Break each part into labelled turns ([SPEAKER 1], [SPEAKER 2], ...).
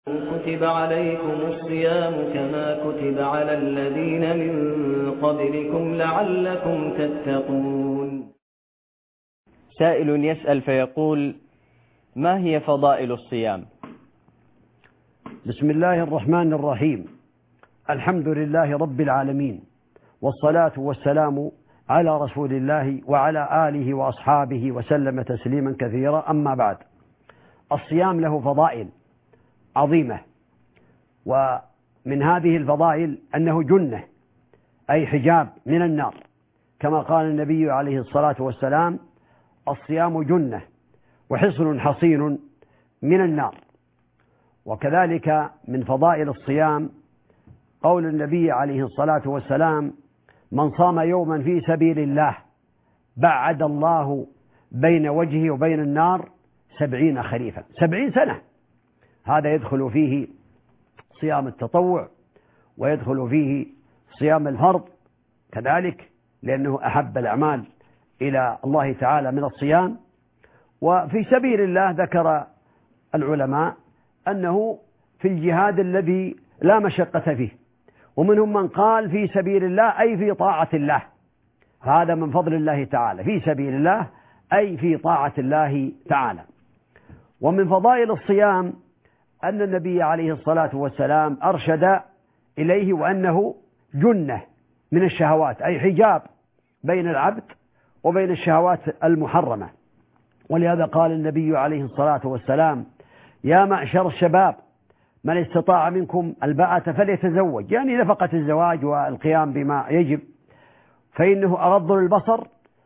[SPEAKER 1] كتب عليكم الصيام كما كتب على الذين من قبلكم لعلكم تتقون.
[SPEAKER 2] سائل يسأل فيقول: ما هي فضائل الصيام؟
[SPEAKER 3] بسم الله الرحمن الرحيم. الحمد لله رب العالمين، والصلاة والسلام على رسول الله وعلى آله وأصحابه وسلم تسليما كثيرا. أما بعد، الصيام له فضائل عظيمة، ومن هذه الفضائل أنه جنة، أي حجاب من النار، كما قال النبي عليه الصلاة والسلام: الصيام جنة وحصن حصين من النار. وكذلك من فضائل الصيام قول النبي عليه الصلاة والسلام: من صام يوما في سبيل الله بعد الله بين وجهه وبين النار 70 خريفا، 70 سنة. هذا يدخل فيه صيام التطوع، ويدخل فيه صيام الفرض كذلك، لأنه أحب الأعمال إلى الله تعالى من الصيام. وفي سبيل الله ذكر العلماء أنه في الجهاد الذي لا مشقة فيه، ومنهم من قال في سبيل الله أي في طاعة الله، هذا من فضل الله تعالى، في سبيل الله أي في طاعة الله تعالى. ومن فضائل الصيام أن النبي عليه الصلاة والسلام أرشد إليه، وأنه جنة من الشهوات، أي حجاب بين العبد وبين الشهوات المحرمة. ولهذا قال النبي عليه الصلاة والسلام: يا معشر الشباب من استطاع منكم الباءة فليتزوج، يعني نفقة الزواج والقيام بما يجب، فإنه أغض للبصر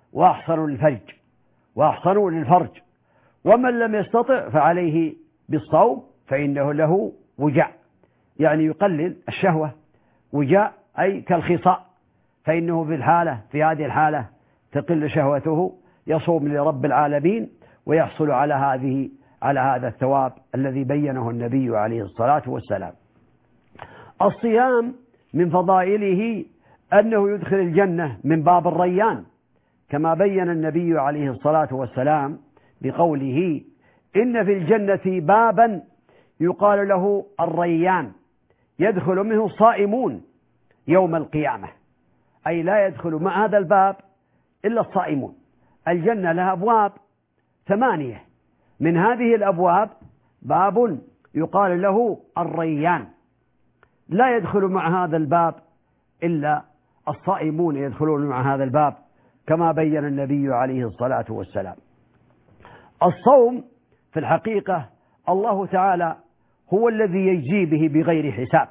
[SPEAKER 3] وأحصن للفرج، ومن لم يستطع فعليه بالصوم فإنه له وجاء، يعني يقلل الشهوة. وجاء أي كالخصاء، فإنه في هذه الحالة تقل شهوته، يصوم لرب العالمين ويحصل على هذا الثواب الذي بينه النبي عليه الصلاة والسلام. الصيام من فضائله أنه يدخل الجنة من باب الريان، كما بين النبي عليه الصلاة والسلام بقوله: إن في الجنة بابا يقال له الريان يدخل منه الصائمون يوم القيامة، أي لا يدخل مع هذا الباب إلا الصائمون. الجنة لها أبواب 8، من هذه الأبواب باب يقال له الريان، لا يدخل مع هذا الباب إلا الصائمون، يدخلون مع هذا الباب، كما بين النبي عليه الصلاة والسلام. الصوم في الحقيقة الله تعالى هو الذي يجزي به بغير حساب،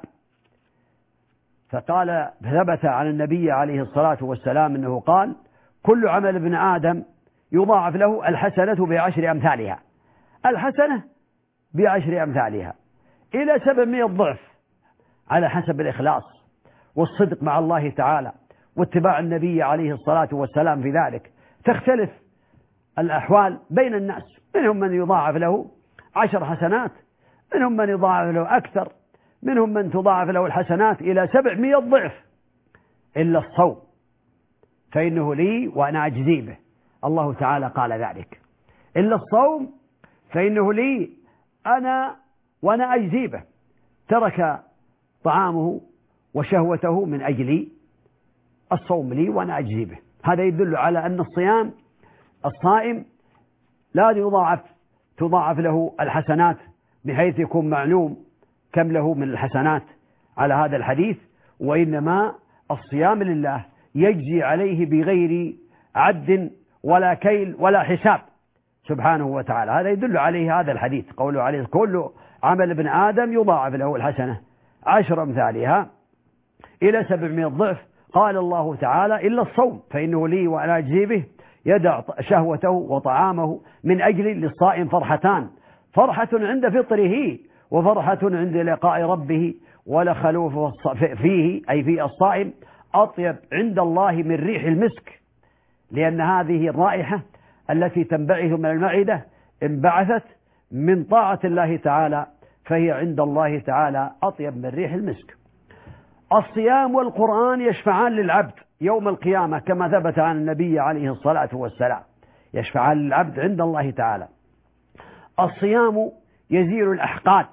[SPEAKER 3] فقال ثبت عن النبي عليه الصلاة والسلام أنه قال: كل عمل ابن آدم يضاعف له الحسنة ب10 أمثالها، الحسنة ب10 أمثالها إلى 700 ضعف، على حسب الإخلاص والصدق مع الله تعالى واتباع النبي عليه الصلاة والسلام. في ذلك تختلف الأحوال بين الناس، منهم من يضاعف له 10 حسنات، منهم من يضاعف له أكثر، منهم من تضاعف له الحسنات إلى 700 ضعف، إلا الصوم فإنه لي وأنا أجزي به. الله تعالى قال ذلك: إلا الصوم فإنه لي وأنا أجزي به، ترك طعامه وشهوته من أجلي، الصوم لي وأنا أجزي به. هذا يدل على أن الصائم لا تضاعف له الحسنات بحيث يكون معلوم كم له من الحسنات على هذا الحديث، وإنما الصيام لله يجزي عليه بغير عد ولا كيل ولا حساب سبحانه وتعالى. هذا يدل عليه هذا الحديث، قوله عليه: كل عمل ابن آدم يضاعف له الحسنة 10 أمثالها إلى 700 ضعف. قال الله تعالى: إلا الصوم فإنه لي وأنا أجزي به، يدع شهوته وطعامه من أجل للصائم فرحتان: فرحة عند فطره، وفرحة عند لقاء ربه، ولخلوف فيه أي في الصائم أطيب عند الله من ريح المسك، لأن هذه الرائحة التي تنبعث من المعدة انبعثت من طاعة الله تعالى، فهي عند الله تعالى أطيب من ريح المسك. الصيام والقرآن يشفعان للعبد يوم القيامة، كما ثبت عن النبي عليه الصلاة والسلام، يشفعان للعبد عند الله تعالى. الصيام يزيل الأحقاد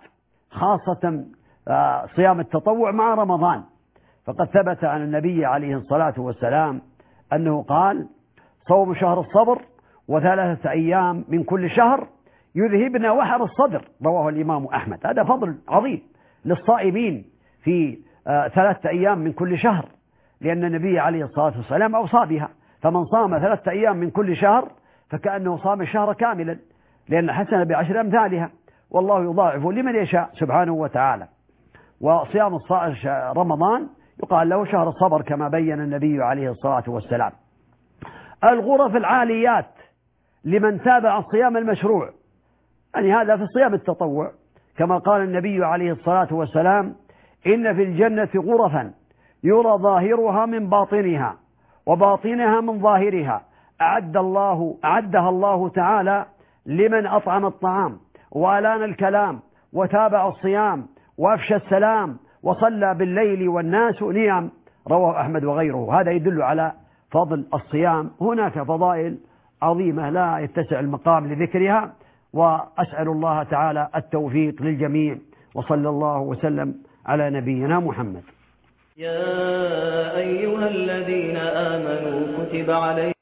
[SPEAKER 3] خاصة صيام التطوع مع رمضان. فقد ثبت عن النبي عليه الصلاة والسلام أنه قال: صوم شهر الصبر و3 أيام من كل شهر يذهبن وحر الصدر. رواه الإمام أحمد. هذا فضل عظيم للصائمين في 3 أيام من كل شهر، لأن النبي عليه الصلاة والسلام أوصى بها. فمن صام 3 أيام من كل شهر فكأنه صام الشهر كاملا، لأن الحسنة ب10 أمثالها، والله يضاعف لمن يشاء سبحانه وتعالى. وصيام رمضان يقال له شهر الصبر كما بين النبي عليه الصلاة والسلام. الغرف العاليات لمن تابع الصيام المشروع، يعني هذا في الصيام التطوع، كما قال النبي عليه الصلاة والسلام: إن في الجنة غرفا يرى ظاهرها من باطنها وباطنها من ظاهرها أعدها الله تعالى لمن أطعم الطعام وألان الكلام وتابع الصيام وأفشى السلام وصلى بالليل والناس نيام. رواه أحمد وغيره. هذا يدل على فضل الصيام. هناك فضائل عظيمة لا يتسع المقام لذكرها، وأسأل الله تعالى التوفيق للجميع، وصلى الله وسلم على نبينا محمد.
[SPEAKER 1] يا أيها الذين آمنوا كتب عليكم